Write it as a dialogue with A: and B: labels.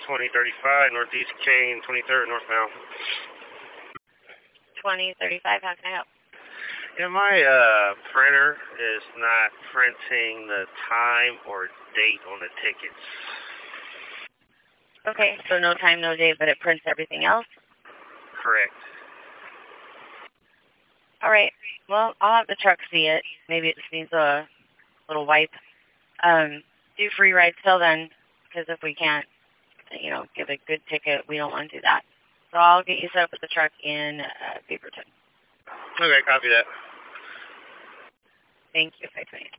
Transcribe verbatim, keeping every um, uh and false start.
A: twenty thirty-five, Northeast Kane, twenty-third, northbound.
B: twenty thirty-five, how can I help?
A: Yeah, my uh, printer is not printing the time or date on the tickets.
B: Okay, so no time, no date, but it prints everything else?
A: Correct.
B: All right, well, I'll have the truck see it. Maybe it just needs a little wipe. Um, do free rides till then, because if we can't, you know, give a good ticket, we don't want to do that. So I'll get you set up with the truck in uh, Beaverton.
A: Okay, copy that.
B: Thank you, five twenty.